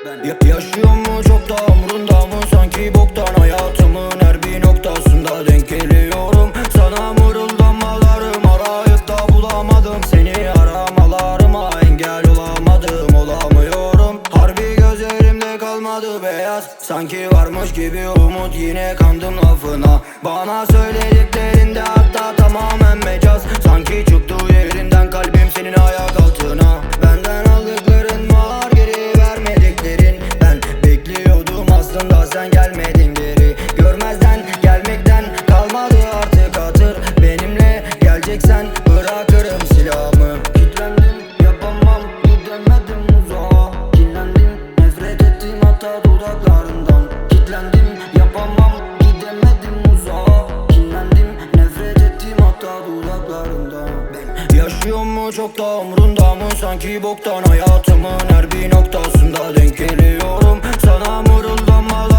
Yaşıyor mu çok da umrunda mı? Sanki boktan hayatımın her bir noktasında denk geliyorum. Sana mırıldanmalarım arayıp da bulamadım. Seni aramalarıma engel olamadım, olamıyorum. Harbi gözlerimde kalmadı beyaz, sanki varmış gibi umut, yine kandım lafına. Bana söylediklerinde hatta tamamen mecaz, sanki çıktı yerinden kalbim senin ayak altına. Benden aldıkların var, geri vermediklerin. Ben bekliyordum aslında, sen gelmedin geri. Görmezden gelmekten kalmadı artık hatır. Benimle geleceksen bırakırım silahımı. Kitlendim, yapamam, gidemedim uzağa. Kinlendim, nefret ettim hatta dudaklarından. Kitlendim, yapamam, gidemedim uzağa. Kinlendim, nefret ettim hatta dudaklarından. Yaşıyor mu çok da umrunda mı? Sanki boktan hayatımın her bir noktasında denk geliyorum. Sana mırıldanmalar